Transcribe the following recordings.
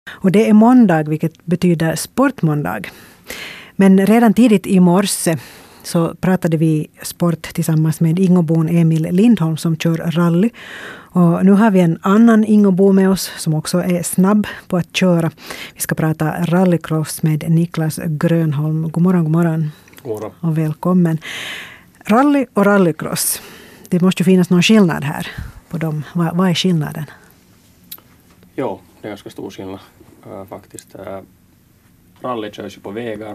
Och det är måndag, vilket betyder sportmåndag. Men redan tidigt i morse så pratade vi sport tillsammans med Ingobon Emil Lindholm som kör rally. Och nu har vi en annan Ingobo med oss som också är snabb på att köra. Vi ska prata rallycross med Niklas Grönholm. God morgon, god morgon. God morgon. Och välkommen. Rally och rallycross. Det måste ju finnas någon skillnad här på dem. Vad är skillnaden? Jo, det är ganska stor skillnad faktiskt. Rally körs ju på vägar.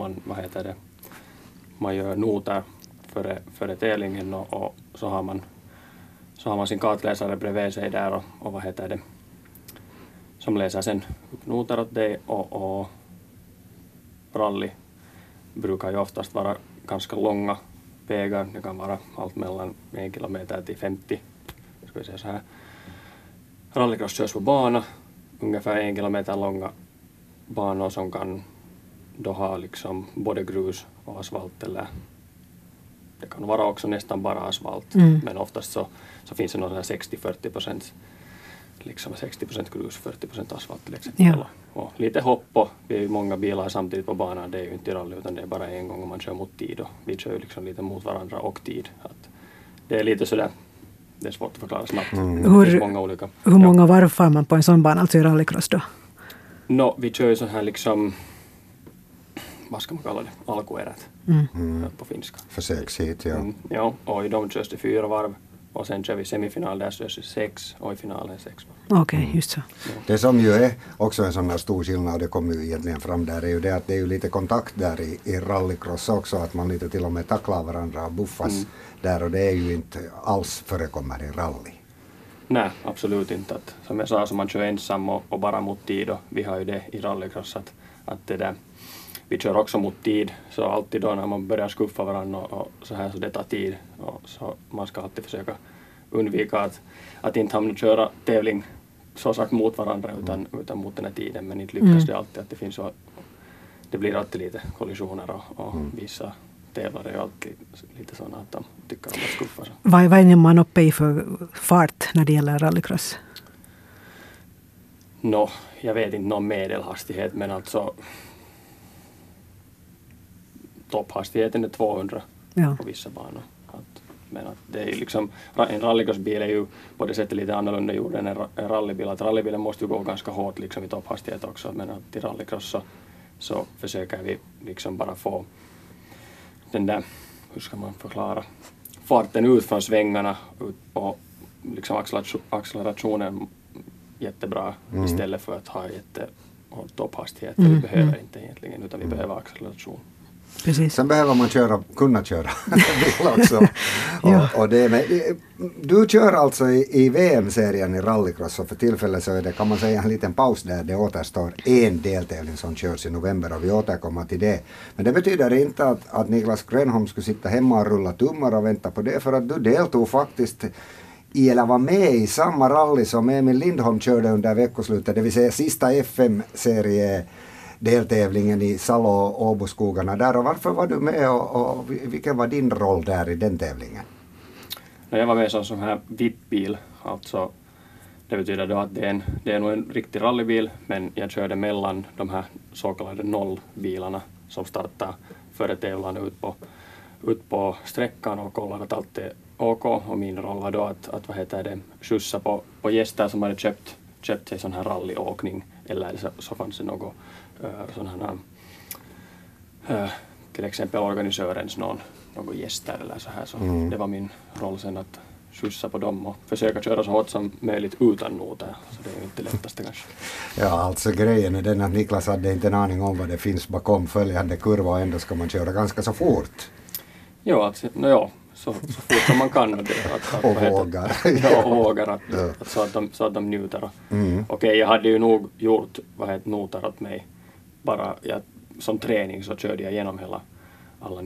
Man gör noter före tävlingen och så har man sin kartläsare bredvid sig där och som läser sen upp noter åt dig och rally brukar ju oftast vara ganska långa vägar. Det kan vara allt mellan 1 kilometer till 50. Ska vi säga så här. Rallycross körs på bana, ungefär 1 kilometer långa banor som kan då ha liksom både grus och asfalt, eller det kan vara också nästan bara asfalt, men oftast så finns det någon 60-40%, liksom 60% grus, 40% asfalt till exempel. Ja. Och lite hopp, och vi är ju många bilar samtidigt på banan, det är ju inte rally utan det är bara en gång om man kör mot tid, och vi kör ju liksom lite mot varandra och tid. Att det är lite sådär, det är svårt att förklara snabbt. Hur många varv får man på en sån bana, alltså i rallycross då? Vi kör ju så här liksom, vad ska man kalla det, alkuerät på finska. Försökshit, ja. Ja, och i dem körs det 4 varv och sen kör vi semifinal, där körs det 6 och i finalen 6 varv. Okej, just så. Ja. Det som ju är också en sån här stor skillnad, och det kommer ju egentligen fram där, är ju det att det är ju lite kontakt där i rallycross också, att man lite till och med tacklar varandra och buffas där, och det är ju inte alls förekommer i rally. Nej, absolut inte. Att, som jag sa, så man kör ensam och bara mot tid, och vi har ju det i rallycross att det där, vi kör också mot tid, så alltid då när man börjar skuffa varandra och så här, så det tar tid, och så man ska alltid försöka undvika att inte hamna köra tävling så sagt mot varandra utan mot den här tiden, men inte lyckas det alltid, att det finns så, det blir alltid lite kollisioner och vissa tävlare är alltid lite sådana att de tycker om att skuffa. Vad är man uppe i för fart när det gäller rallycross? Jag vet inte någon medelhastighet, men alltså topphastigheten är 200 på vissa banor. Men att det är liksom, en rallycrossbil är ju på det sättet lite annorlunda gjord än en rallybil. Att rallybilen måste ju gå ganska hårt liksom i topphastighet också, men att i rallycross så försöker vi liksom bara få den där, hur ska man förklara, farten ut från svängarna och liksom accelerationen jättebra istället för att ha topphastighet. Vi behöver inte egentligen, utan vi behöver acceleration. Precis. Sen behöver man kunna köra bil också. Och du kör alltså i VM-serien i rallycross, och för tillfället så är det, kan man säga, en liten paus där det återstår en deltävling som körs i november, och vi återkommer till det. Men det betyder inte att Niklas Grönholm skulle sitta hemma och rulla tummar och vänta på det, för att du deltog faktiskt eller var med i samma rally som Emil Lindholm körde under veckoslutet, det vill säga sista FM-serie deltävlingen i Salo och Åboskogarna där. Och varför var du med och vilken var din roll där i den tävlingen? Jag var med som sån här VIP-bil, alltså det betyder då att det är nog en riktig rallybil, men jag körde mellan de här så kallade nollbilarna som startar före tävlan ut på sträckan och kollar att allt är OK, och min roll var då att skjutsa på gäster som hade köpt sig sån här rallyåkning, eller så fanns det något sån här till exempel organisörens någon gäster eller så här, så det var min roll sen att skjutsa på dem och försöka köra så hårt som möjligt utan noter, så det är ju inte lättaste kanske. Ja, alltså grejen är den att Niklas hade inte en aning om vad det finns bakom följande kurva, och ändå ska man köra ganska så fort. Jo, alltså, så fort som man kan. Och vågar. Och vågar så att de njuter. Okej, jag hade ju nog gjort noter åt mig. Bara som träning så körde jag igenom alla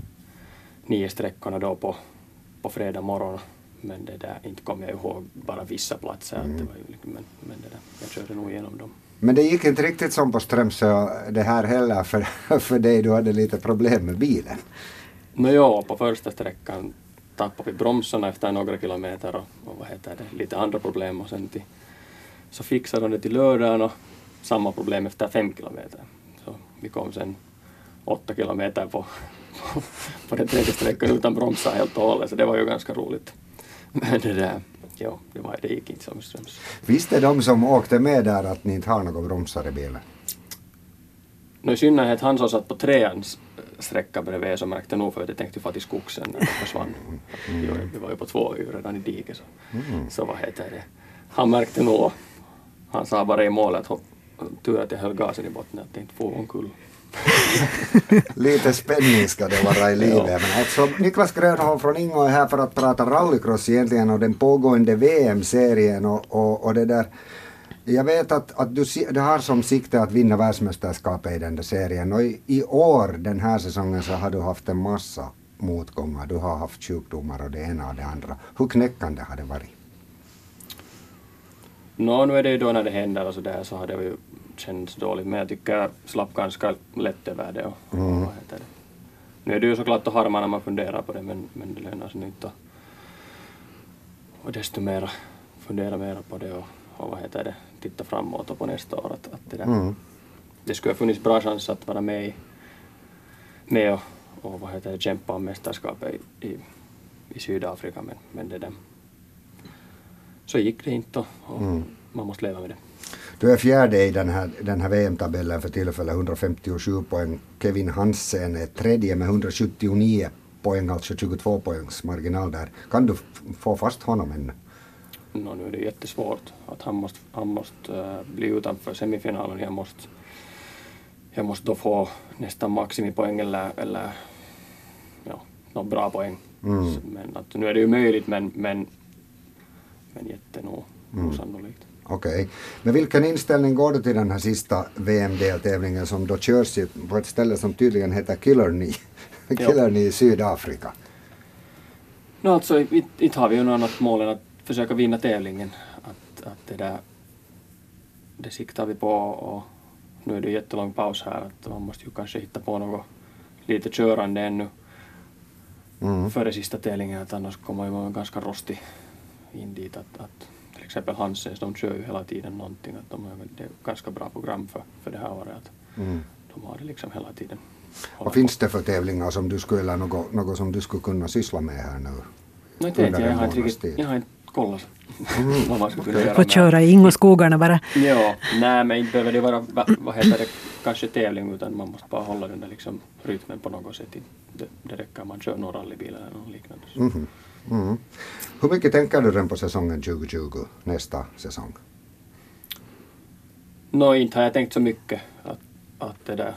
9 sträckorna då på fredag morgon. Men det där, inte kom jag ihåg bara vissa platser. Att det var ju, men det där, jag körde nog igenom dem. Men det gick inte riktigt som på Strömsö det här heller för dig, du hade lite problem med bilen. På första sträckan tappade vi bromsarna efter några kilometer och lite andra problem, och sen så fixade de det till lördagen, och samma problem efter 5 kilometer. Så vi kom sen 8 kilometer på den tredje sträckan utan bromsar helt och hållet, så det var ju ganska roligt. Men det gick inte som ströms. Visste de som åkte med där att ni inte har några bromsar i bilen? I synnerhet han som satt på 3ans sträcka bredvid, så märkte nog, för att jag tänkte få till skogsen när det försvann. Vi var ju på 2 redan i diket. Så vad heter det? Han märkte nog. Han sa bara i målet, tur att jag höll gasen i botten, att det inte får omkull. Lite spänning ska det vara i livet. Men alltså, Niklas Grönholm från Ingo är här för att prata rallycross egentligen och den pågående VM-serien och det där. Jag vet att du har som sikte att vinna världsmästerskapet i den där serien, och i år, den här säsongen, så har du haft en massa motgångar. Du har haft sjukdomar och det ena och det andra. Hur knäckande har det varit? Nu är det ju då när det händer och så där, så har det ju känts dåligt, men jag tycker jag slapp ganska lätt över det. Och vad heter det? Nu är det ju såklart att harma när man funderar på det, men det lönar sig inte. Och desto mer fundera mer på det och vad heter det, titta framåt och på nästa år. Att det, där, det skulle ha funnits bra chans att vara med och vad heter det, kämpa om mästerskapet i Sydafrika, men det där. Så gick det inte och man måste leva med det. Du är fjärde i den här VM-tabellen för tillfället, 157 poäng. Kevin Hansen är tredje med 179 poäng, alltså 22 poängs marginal där. Kan du få fast honom ännu? Nu är det jättesvårt. Att han måste bli utanför semifinalen. Jag måste då få nästan maximipoäng eller någon bra poäng. Men att, nu är det ju möjligt, men jättenog osannolikt. Okej. Men vilken inställning går du till den här sista VM-deltävlingen som då körs på ett ställe som tydligen heter Killarney i Sydafrika? Alltså, inte har vi ju något annat mål än att försöka vinna tävlingen. Att det siktar vi på, och nu är det jättelång paus här, att man måste ju kanske hitta på något lite körande ännu före sista tävlingen, att annars kommer man ganska rostig in dit. Att till exempel Hansens, de kör ju hela tiden någonting, att de har ett ganska bra program för det här året, att de har det liksom hela tiden. Vad finns det för tävlingar som du skulle, något som du skulle kunna syssla med här nu? Jag har inte kollat vad man skulle kunna göra. Få köra i Ingoskogarna bara. Ja, nej, men inte behöver det vara, vad heter det, kanske tävling, utan man måste bara hålla den där liksom rytmen på något sätt. Det räcker man kör någon rallybil eller något liknande. Hur mycket tänker du den på säsongen 2020, nästa säsong? Inte har jag tänkt så mycket att det där,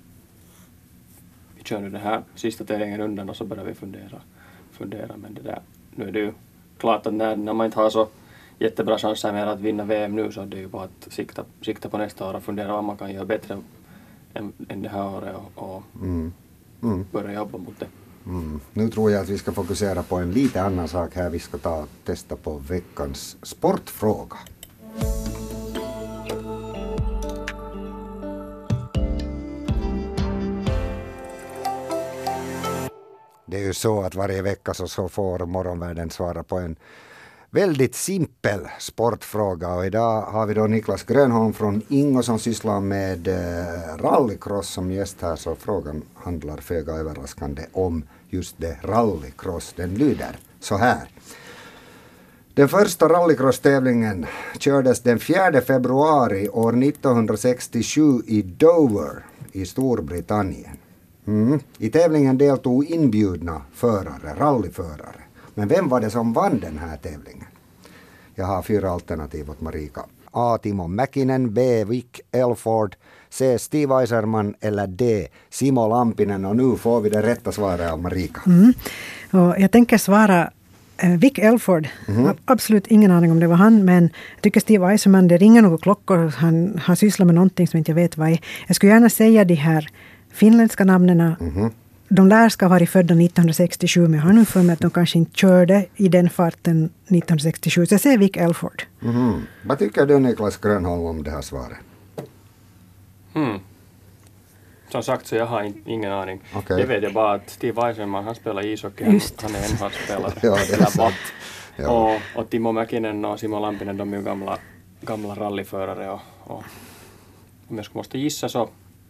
vi kör nu den här sista tävlingen undan och så börjar vi fundera, men det där, nu är det ju klart att när man inte har så jättebra chanser med att vinna VM nu, så är det ju bara att sikta på nästa år och fundera vad man kan göra bättre än det här året och börja jobba mot det. Nu tror jag att vi ska fokusera på en lite annan sak här. Vi ska testa på veckans sportfråga. Det är ju så att varje vecka så får Morgonvärlden svara på en väldigt simpel sportfråga, och idag har vi då Niklas Grönholm från Ingo som sysslar med rallycross som gäst här, så frågan handlar föga överraskande om just det rallycross. Den lyder så här. Den första rallycross-tävlingen kördes den 4 februari år 1967 i Dover i Storbritannien. I tävlingen deltog inbjudna rallyförare. Men vem var det som vann den här tävlingen? Jag har 4 alternativ åt Marika. A. Timo Mäkinen, B. Vic Elford, C. Steve Eiserman eller D. Simo Lampinen. Och nu får vi det rätta svaret av Marika. Och jag tänker svara Vic Elford. Absolut ingen aning om det var han, men jag tycker Steve Eiserman, det ringer några klockor. Han har sysslat med någonting som inte jag vet vad är. Jag skulle gärna säga de här finländska namnen. De lär ska ha varit födda 1967, men jag har nu för mig att de kanske inte körde i den farten 1967. Så jag säger Vic Elford. Vad tycker du, Niklas Grönholm, om det här svaret? Som sagt, så jag har ingen aning. Okay. Jag vet bara att Steve Eisenman, han spelar ishockey. Han är NHL-spelare. Ja, det är sant. Ja. Och Timo Mäkinen och Simo Lampinen, de är ju gamla rallyförare. Och om jag skulle måste gissa så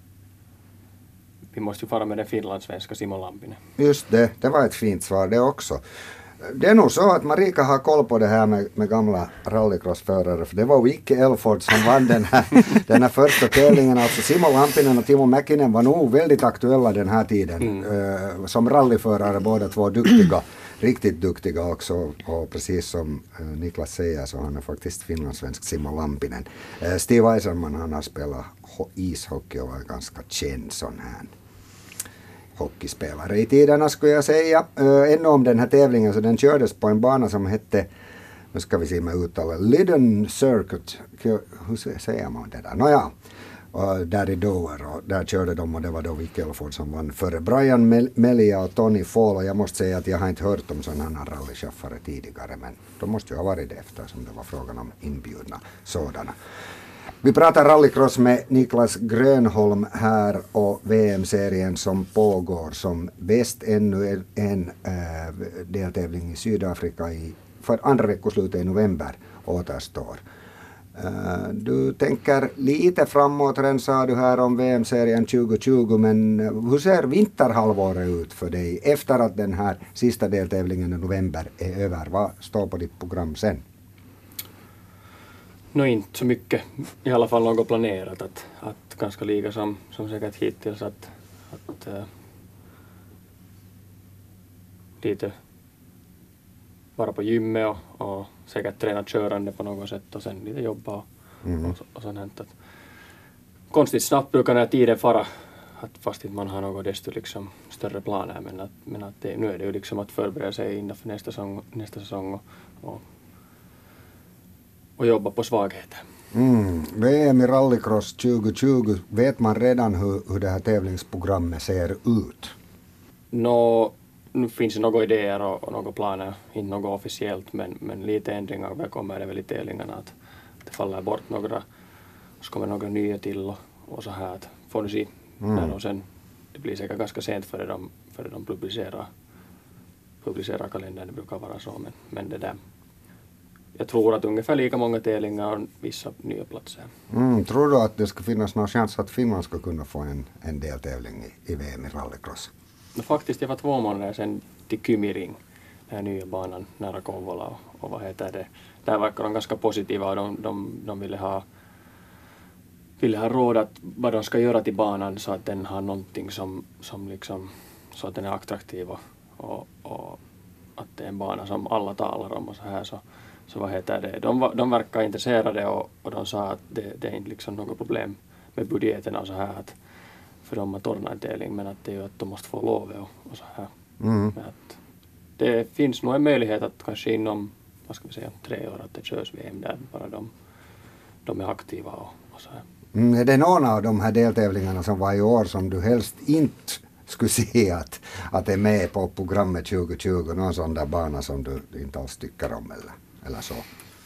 vi måste ju fara med den finlandssvenska Simon Lampinen. Just det var ett fint svar det också. Det är nog så att Marika har koll på det här med gamla rallycrossförare, för det var Vicky Elford som vann den här första tävlingen. Alltså Simon Lampinen och Timo Mäkinen var nog väldigt aktuella den här tiden. Som rallyförare, båda två duktiga, riktigt duktiga också, och precis som Niklas säger så han är faktiskt finlandssvensk Simon Lampinen. Steve Eisenman, han har spelat ishockey och var ganska känd sån här hockeyspelare i tiderna skulle jag säga. Ännu om den här tävlingen, så den kördes på en bana som hette, nu ska vi se med uttalet, Lyden Circuit, hur säger man det där? Nåja, där i Dover, och där körde de, och det var då Vicky Elford som vann före Brian Melia och Tony Fall, och jag måste säga att jag har inte hört om sådana rallychaffare tidigare, men de måste ju ha varit det eftersom det var frågan om inbjudna sådana. Vi pratar rallycross med Niklas Grönholm här, och VM-serien som pågår som bäst. Ännu en deltävling i Sydafrika för andra veckoslutet i november återstår. Du tänker lite framåt, redan sa du här om VM-serien 2020, men hur ser vinterhalvåret ut för dig efter att den här sista deltävlingen i november är över? Vad står på ditt program sen? Inte så mycket, i alla fall något planerat, att ganska lika som säkert hittills, att lite vara på gymmet och säkert träna körande på något sätt, och sen lite jobba och sånt här. Konstigt snabbt brukar den här tiden fara, att fast inte man har något desto liksom större planer, men att nu är det ju liksom att förbereda sig inför nästa säsong och jobba på svagheter. VM i rallycross 2020, vet man redan hur det här tävlingsprogrammet ser ut? Nu finns det några idéer och några planer, inte något officiellt, men lite ändringar kommer det väl i tävlingarna, att det faller bort några, och så kommer några nya till och så här, att får du se. Och sen, det blir säkert ganska sent före de publicerar kalendern, det brukar vara så, men det där. Jag tror att ungefär lika många tävlingar och vissa nya platser. Tror du att det ska finnas någon chans att Finland ska kunna få en deltävling i VM i rallycross? Faktiskt, jag var 2 månader sedan till Kymiring, den här nya banan nära Kouvola, och vad heter det? Där verkar de ganska positiva, och de ville ha råd att vad de ska göra till banan så att den har någonting som liksom, så att den är attraktiv och att det är en bana som alla talar om och så här, så vad heter det? De verkar intresserade, och de sa att det är inte liksom något problem med budgeten och så här, att för dem att ordna en tävling, men att det är ju att de måste få lov och så här. Att det finns nog en möjlighet att kanske inom, vad ska vi säga, 3 år att det körs VM där bara de är aktiva och så här. Är det någon av de här deltävlingarna som var i år som du helst inte skulle se att är med på programmet 2020, någon sån där bana som du inte alls tycker om eller så?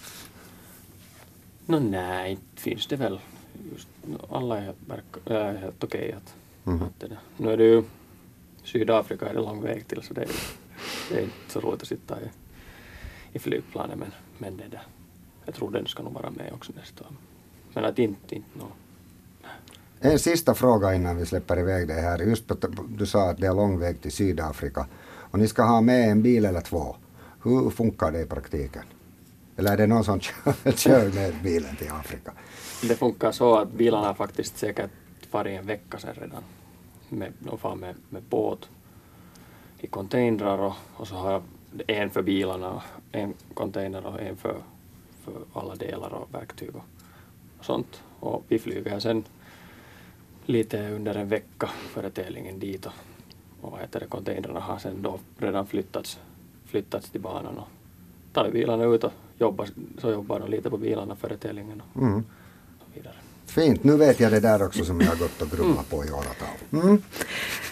Nej, inte finns det väl. Just, alla är helt okej att det där. Nu är det ju Sydafrika, är det lång väg till, så det är inte så roligt att sitta i flygplanet, men det där. Jag tror den ska nog vara med också nästa år. Men att inte En sista fråga innan vi släpper iväg det här. Just du sa att det är lång väg till Sydafrika och ni ska ha med en bil eller 2. Hur funkar det i praktiken? Eller är det någon som kör med bilen till Afrika? Det funkar så att bilarna har faktiskt säkert varit en vecka sedan redan. De far med båt i containrar, och så har jag en för bilarna, en container och en för alla delar och verktyg och sånt. Och vi flyger sen lite under en vecka före tävlingen dit, och containrarna har sen då redan flyttats till banan, och tar vi bilarna ut och jobbar de lite på bilarna före tävlingen och så vidare. Fint, nu vet jag det där också som jag har gått och grubblat på i åratal.